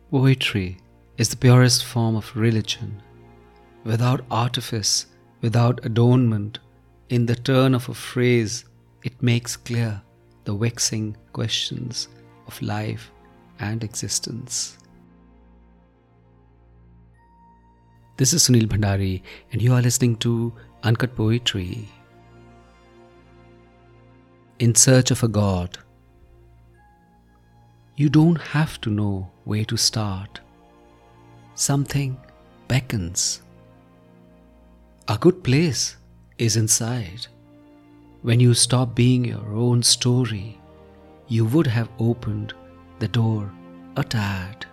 Poetry is the purest form of religion, without artifice, without adornment. In the turn of a phrase, it makes clear the vexing questions of life and existence. This is Sunil Bhandari, and you are listening to Uncut Poetry. In search of a God. You don't have to know where to start. Something beckons. A good place is inside. When you stop being your own story, you would have opened the door a tad.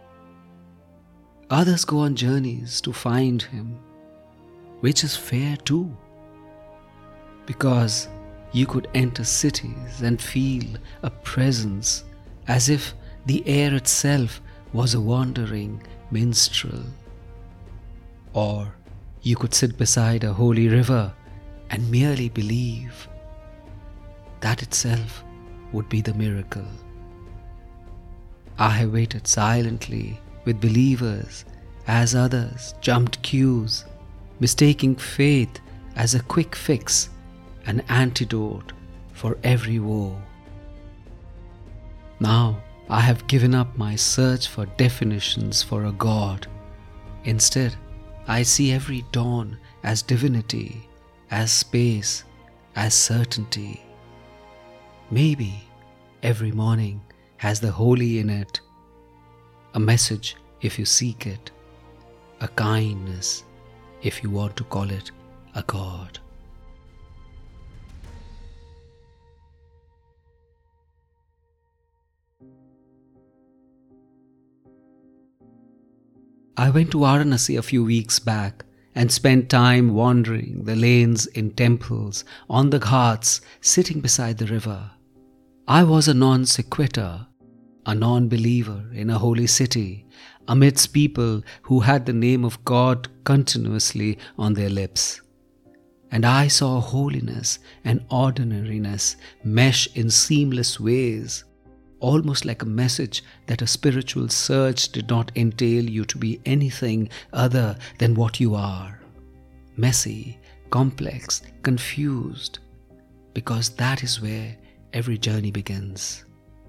Others go on journeys to find Him, which is fair too, because you could enter cities and feel a presence as if the air itself was a wandering minstrel. Or you could sit beside a holy river and merely believe. That itself would be the miracle. I have waited silently with believers as others jumped queues, mistaking faith as a quick fix, an antidote for every woe. Now I have given up my search for definitions for a God. Instead, I see every dawn as divinity, as space, as certainty. Maybe every morning has the holy in it, a message if you seek it, a kindness if you want to call it a God. I went to Varanasi a few weeks back and spent time wandering the lanes in temples, on the ghats, sitting beside the river. I was a non sequitur, a non-believer in a holy city, amidst people who had the name of God continuously on their lips. And I saw holiness and ordinariness mesh in seamless ways, almost like a message that a spiritual search did not entail you to be anything other than what you are. Messy, complex, confused, because that is where every journey begins.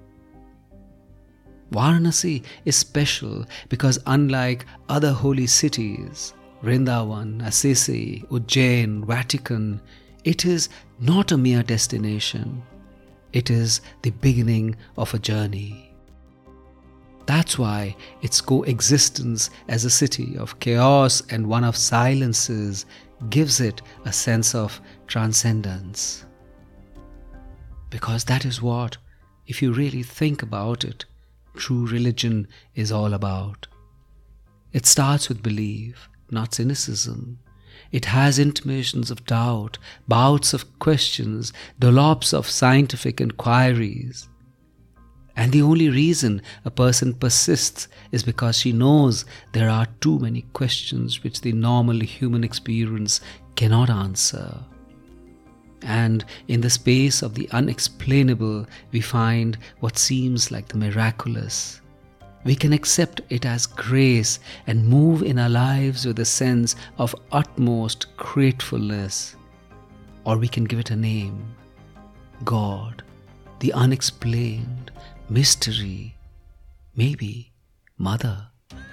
Varanasi is special because unlike other holy cities, Vrindavan, Assisi, Ujjain, Vatican, it is not a mere destination. It is the beginning of a journey. That's why its coexistence as a city of chaos and one of silences gives it a sense of transcendence. Because that is what, if you really think about it, true religion is all about. It starts with belief, not cynicism. It has intimations of doubt, bouts of questions, dollops of scientific inquiries. And the only reason a person persists is because she knows there are too many questions which the normal human experience cannot answer. And in the space of the unexplainable, we find what seems like the miraculous. We can accept it as grace and move in our lives with a sense of utmost gratefulness. Or we can give it a name, God, the unexplained, mystery, maybe Mother.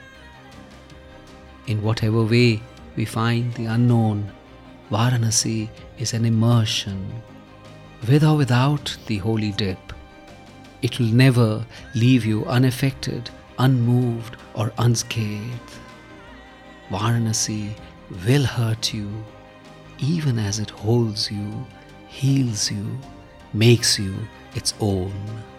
In whatever way we find the unknown, Varanasi is an immersion, with or without the holy dip. It will never leave you unaffected, unmoved or unscathed. Varanasi will hurt you, even as it holds you, heals you, makes you its own.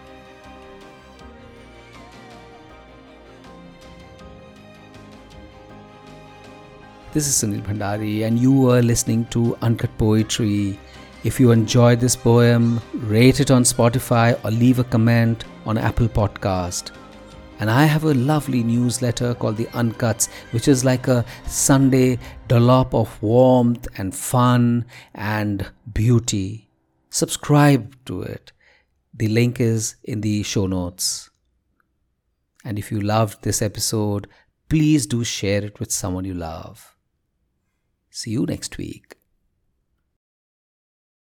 This is Sunil Bhandari and you are listening to Uncut Poetry. If you enjoyed this poem, rate it on Spotify or leave a comment on Apple Podcast. And I have a lovely newsletter called The Uncuts, which is like a Sunday dollop of warmth and fun and beauty. Subscribe to it. The link is in the show notes. And if you loved this episode, please do share it with someone you love. See you next week.